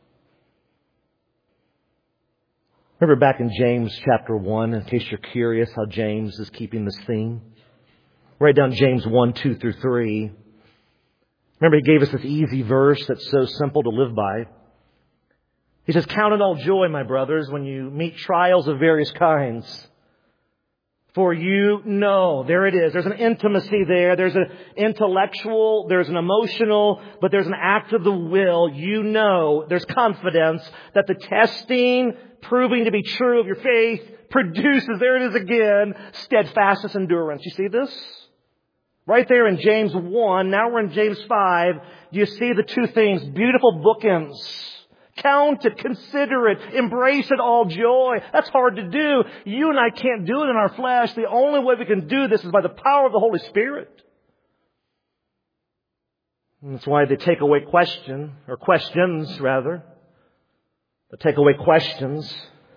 Remember back in James chapter 1, in case you're curious how James is keeping this theme? Write down James 1, 2 through 3. Remember, he gave us this easy verse that's so simple to live by. He says, count it all joy, my brothers, when you meet trials of various kinds. For you know, there it is. There's an intimacy there. There's an intellectual, there's an emotional, but there's an act of the will. You know, there's confidence that the testing, proving to be true of your faith, produces, there it is again, steadfastness, endurance. You see this? Right there in James 1, now we're in James 5, you see the two things, beautiful bookends. Count it, consider it, embrace it all joy. That's hard to do. You and I can't do it in our flesh. The only way we can do this is by the power of the Holy Spirit. And that's why they take away questions, the take away questions.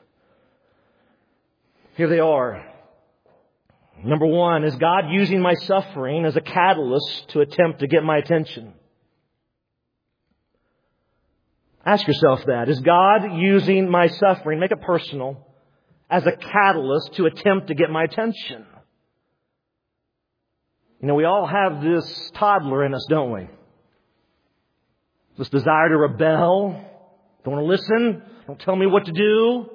Here they are. Number one, is God using my suffering as a catalyst to attempt to get my attention? Ask yourself that. Is God using my suffering, make it personal, as a catalyst to attempt to get my attention? You know, we all have this toddler in us, don't we? This desire to rebel. Don't want to listen. Don't tell me what to do.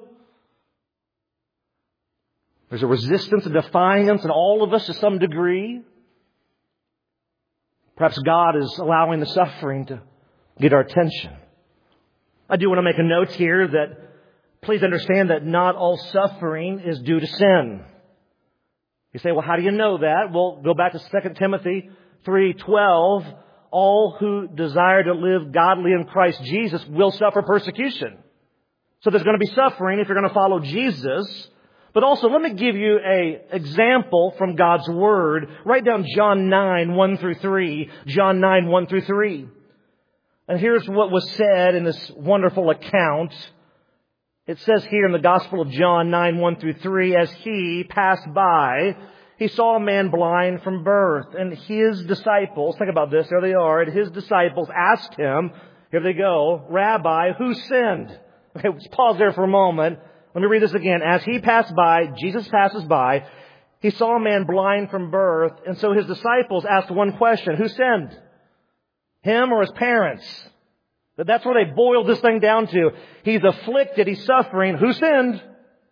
There's a resistance and defiance in all of us to some degree. Perhaps God is allowing the suffering to get our attention. I do want to make a note here that please understand that not all suffering is due to sin. You say, well, how do you know that? Well, go back to 2 Timothy 3:12. All who desire to live godly in Christ Jesus will suffer persecution. So there's going to be suffering if you're going to follow Jesus. But also, let me give you an example from God's Word. Write down John 9:1-3. John 9:1-3. And here's what was said in this wonderful account. It says here in the Gospel of John 9:1-3, as he passed by, he saw a man blind from birth. And his disciples, think about this, there they are, and his disciples asked him, here they go, Rabbi, who sinned? Okay, let's pause there for a moment. Let me read this again. As he passed by, Jesus passes by, he saw a man blind from birth. And so his disciples asked one question, who sinned? Him or his parents? That's what they boiled this thing down to. He's afflicted, he's suffering. Who sinned?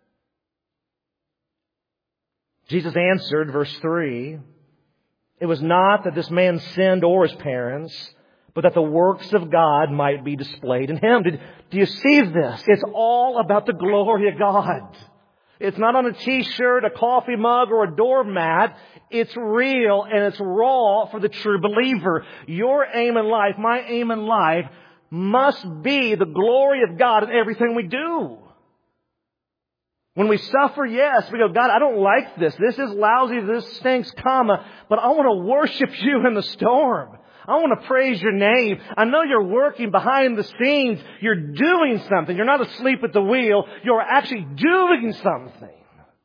Jesus answered, verse 3, it was not that this man sinned or his parents, but that the works of God might be displayed in him. Do you see this? It's all about the glory of God. It's not on a t-shirt, a coffee mug, or a doormat. It's real and it's raw for the true believer. Your aim in life, my aim in life, must be the glory of God in everything we do. When we suffer, yes, we go, God, I don't like this. This is lousy. This stinks, but I want to worship you in the storm. I want to praise your name. I know you're working behind the scenes. You're doing something. You're not asleep at the wheel. You're actually doing something.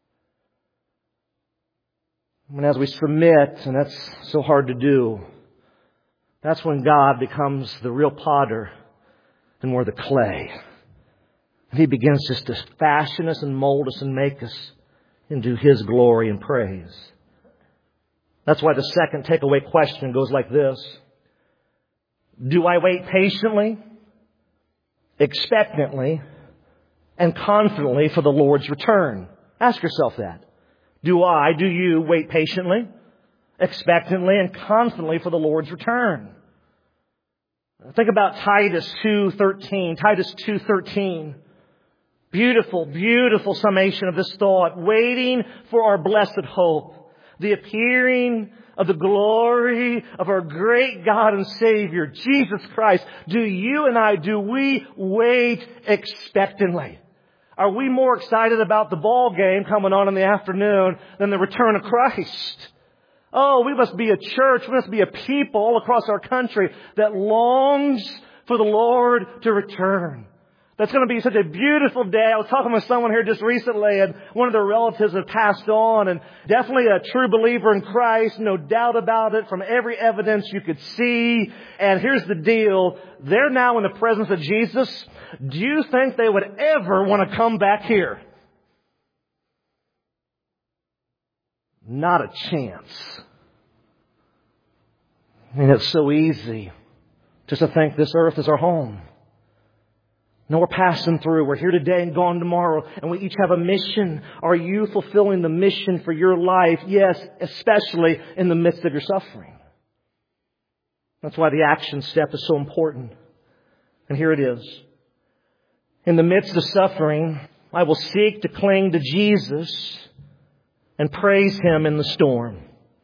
And as we submit, and that's so hard to do, that's when God becomes the real potter and we're the clay. And He begins just to fashion us and mold us and make us into His glory and praise. That's why the second takeaway question goes like this. Do I wait patiently, expectantly, and confidently for the Lord's return? Ask yourself that. Do you wait patiently, expectantly, and confidently for the Lord's return? Think about Titus 2:13. Titus 2:13. Beautiful, beautiful summation of this thought. Waiting for our blessed hope, the appearing of the glory of our great God and Savior, Jesus Christ. Do you and I, do we wait expectantly? Are we more excited about the ball game coming on in the afternoon than the return of Christ? Oh, we must be a church, we must be a people all across our country that longs for the Lord to return. That's going to be such a beautiful day. I was talking with someone here just recently, and one of their relatives had passed on, and definitely a true believer in Christ, no doubt about it, from every evidence you could see. And here's the deal. They're now in the presence of Jesus. Do you think they would ever want to come back here? Not a chance. I mean, it's so easy just to think this earth is our home. No, we're passing through. We're here today and gone tomorrow. And we each have a mission. Are you fulfilling the mission for your life? Yes, especially in the midst of your suffering. That's why the action step is so important. And here it is. In the midst of suffering, I will seek to cling to Jesus and praise Him in the storm.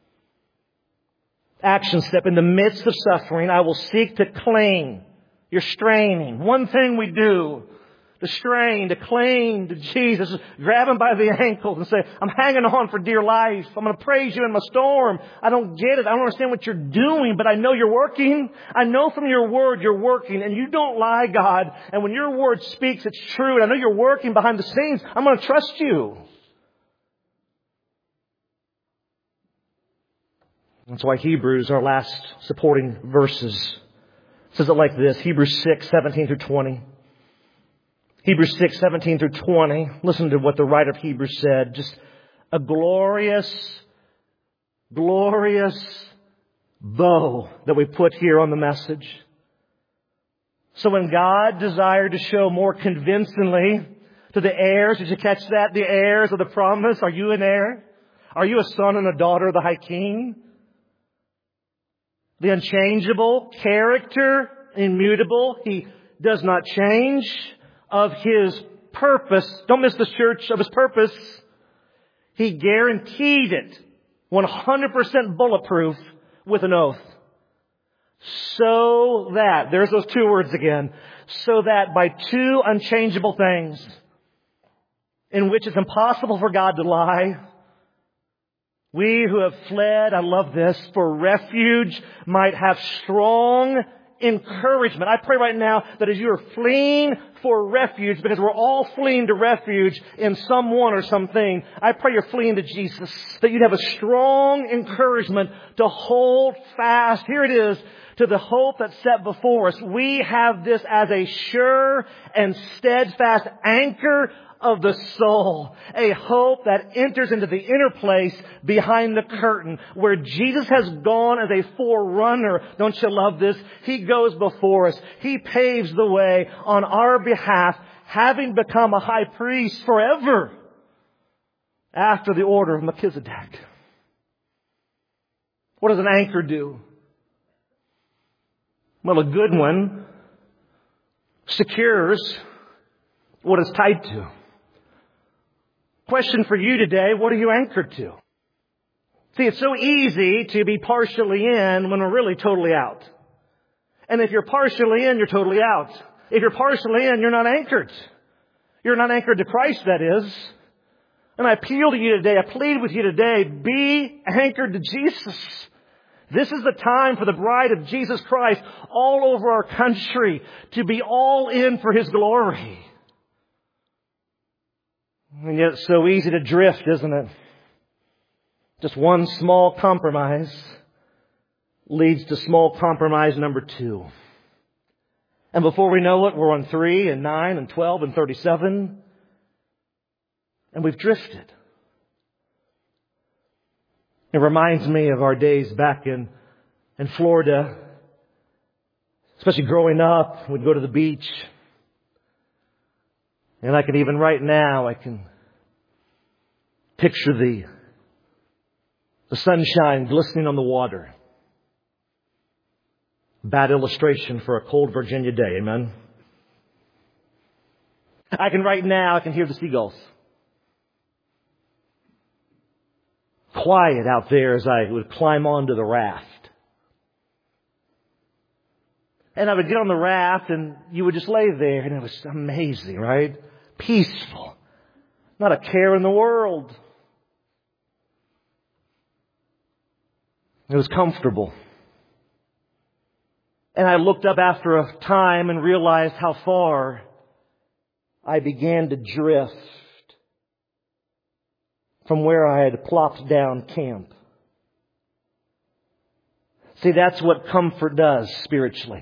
Action step. In the midst of suffering, I will seek to cling. You're straining. One thing we do to strain, to cling to Jesus, grab Him by the ankles and say, I'm hanging on for dear life. I'm going to praise You in my storm. I don't get it. I don't understand what You're doing, but I know You're working. I know from Your Word You're working, and You don't lie, God. And when Your Word speaks, it's true. And I know You're working behind the scenes. I'm going to trust You. That's why Hebrews, our last supporting verses, says it like this. Hebrews 6:17-20. Hebrews 6:17-20. Listen to what the writer of Hebrews said. Just a glorious, glorious bow that we put here on the message. So when God desired to show more convincingly to the heirs, did you catch that? The heirs of the promise. Are you an heir? Are you a son and a daughter of the High King? The unchangeable character, immutable. He does not change. Of His purpose, don't miss this, church, of His purpose, He guaranteed it 100% bulletproof with an oath. So that, there's those two words again, so that by two unchangeable things in which it's impossible for God to lie, we who have fled, I love this, for refuge might have strong encouragement. I pray right now that as you are fleeing for refuge, because we're all fleeing to refuge in someone or something, I pray you're fleeing to Jesus, that you'd have a strong encouragement to hold fast. Here it is, to the hope that's set before us. We have this as a sure and steadfast anchor of the soul. A hope that enters into the inner place behind the curtain, where Jesus has gone as a forerunner. Don't you love this? He goes before us. He paves the way on our behalf, having become a high priest forever after the order of Melchizedek. What does an anchor do? Well, a good one secures what it's tied to. Question for you today, what are you anchored to? See, it's so easy to be partially in when we're really totally out. And if you're partially in, you're totally out. If you're partially in, you're not anchored. You're not anchored to Christ, that is. And I appeal to you today, I plead with you today, be anchored to Jesus. This is the time for the bride of Jesus Christ all over our country to be all in for His glory. And yet it's so easy to drift, isn't it? Just one small compromise leads to small compromise number 2. And before we know it, we're on 3 and 9 and 12 and 37. And we've drifted. It reminds me of our days back in Florida. Especially growing up, we'd go to the beach. And I can even right now, I can picture the sunshine glistening on the water. Bad illustration for a cold Virginia day, amen? I can hear the seagulls. Quiet out there as I would climb onto the raft. And I would get on the raft and you would just lay there and it was amazing, right? Peaceful. Not a care in the world. It was comfortable. And I looked up after a time and realized how far I began to drift from where I had plopped down camp. See, that's what comfort does spiritually.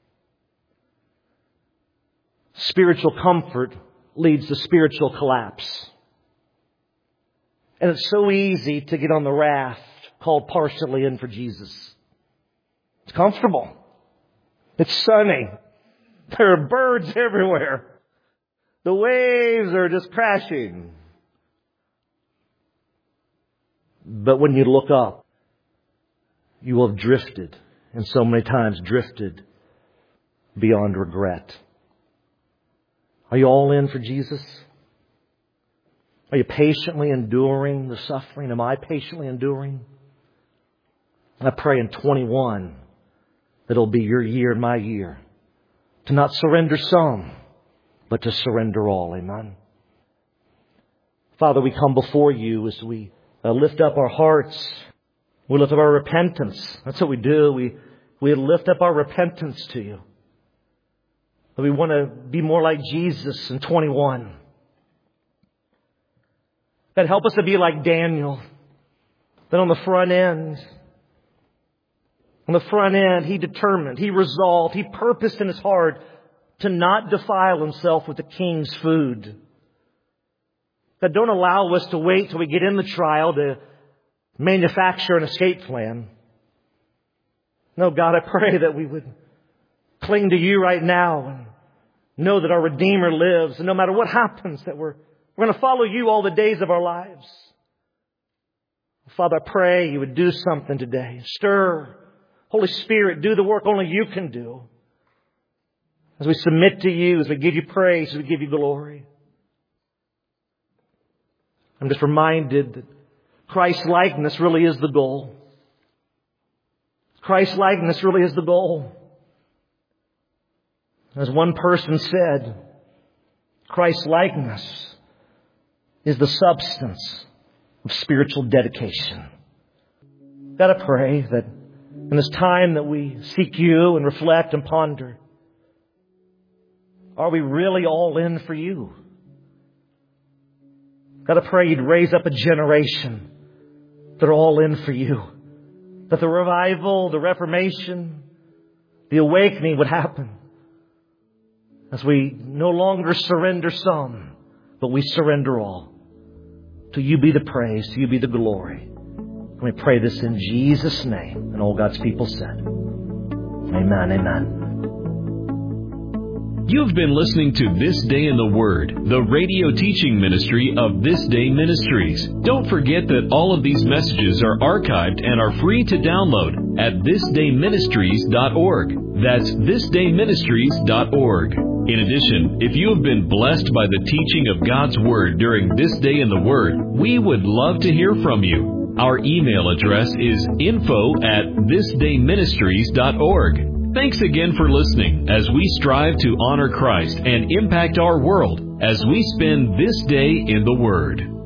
Spiritual comfort leads to spiritual collapse. And it's so easy to get on the raft called partially in for Jesus. It's comfortable. It's sunny. There are birds everywhere. The waves are just crashing. But when you look up, you will have drifted, and so many times drifted beyond regret. Are you all in for Jesus? Are you patiently enduring the suffering? Am I patiently enduring? I pray in 21 that it'll be your year and my year to not surrender some, but to surrender all. Amen. Father, we come before you as we lift up our hearts. We lift up our repentance. That's what we do. We lift up our repentance to you. We want to be more like Jesus in 21. God, help us to be like Daniel. That on the front end, he determined, he resolved, he purposed in his heart to not defile himself with the king's food. God, don't allow us to wait till we get in the trial to manufacture an escape plan. No, God, I pray that we would cling to you right now and know that our Redeemer lives. And no matter what happens, that we're going to follow you all the days of our lives. Father, I pray you would do something today. Stir Holy Spirit, do the work only You can do. As we submit to You, as we give You praise, as we give You glory. I'm just reminded that Christ-likeness really is the goal. Christ-likeness really is the goal. As one person said, Christ-likeness is the substance of spiritual dedication. Got to pray that in this time that we seek You and reflect and ponder, are we really all in for You? Got to pray You'd raise up a generation that are all in for You. That the revival, the reformation, the awakening would happen as we no longer surrender some, but we surrender all. To You be the praise, to You be the glory. And we pray this in Jesus' name. And all God's people said, amen, amen. You've been listening to This Day in the Word, the radio teaching ministry of This Day Ministries. Don't forget that all of these messages are archived and are free to download at thisdayministries.org. That's thisdayministries.org. In addition, if you have been blessed by the teaching of God's Word during This Day in the Word, we would love to hear from you. Our email address is info@thisdayministries.org. Thanks again for listening as we strive to honor Christ and impact our world as we spend this day in the Word.